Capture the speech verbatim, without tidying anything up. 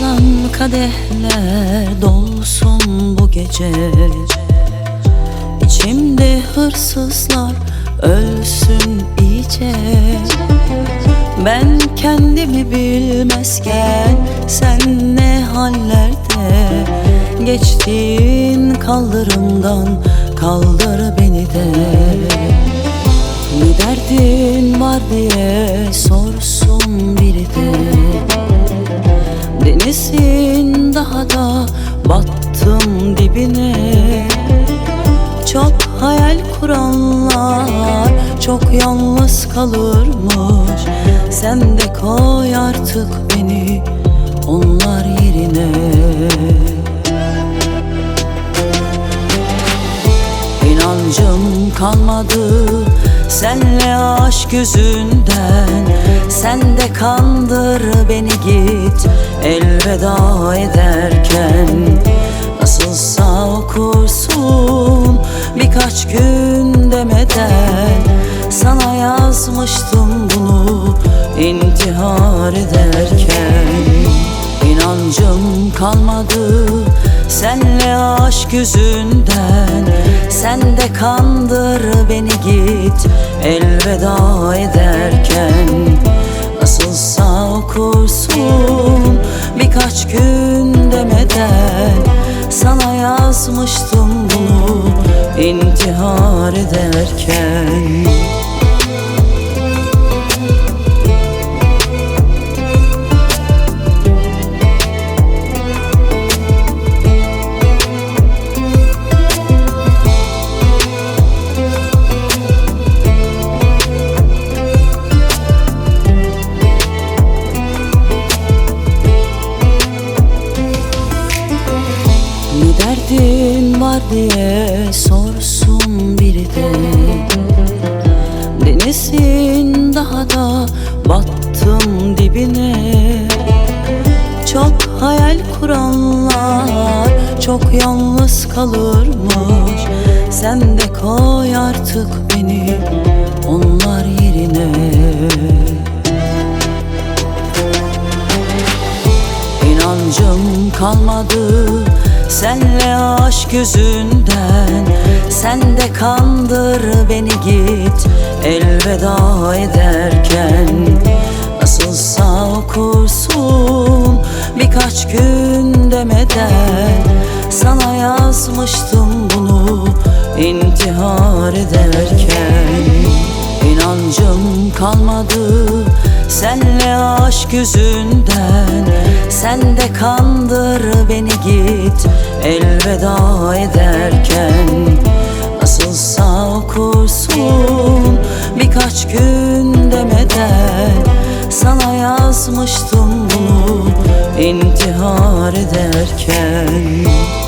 kalan kadehler dolsun bu gece. İçimde hırsızlar ölsün iyice. Ben kendimi bilmezken sen ne hallerde, geçtiğin kaldırımdan kaldır beni de. Ne derdin var diye sorsun biri de. Denizin daha da battım dibine. Çok hayal kuranlar çok yalnız kalırmış. Sen de koy artık beni onlar yerine. İnancım kalmadı senle aşk yüzünden. Sen de kandır beni git elveda ederken. Nasılsa okursun birkaç gün demeden. Sana yazmıştım bunu intihar ederken. İnancım kalmadı senle aşk yüzünden. Sen de kandır beni git elveda ederken. Nasılsa okursun birkaç gün demeden. Sana yazmıştım bunu intihar ederken. Ne derdin var diye sorsun biri de. Denizin daha da battım dibine. Çok hayal kuranlar çok yalnız kalırmış. Sen de koy artık beni onlar yerine. İnancım kalmadı senle aşk yüzünden. Sen de kandır beni git elveda ederken. Nasılsa okursun birkaç gün demeden. Sana yazmıştım bunu intihar ederken. İnancım kalmadı senle aşk yüzünden. Sen de kandır beni git elveda ederken. Nasılsa okursun birkaç gün demeden. Sana yazmıştım bunu intihar ederken.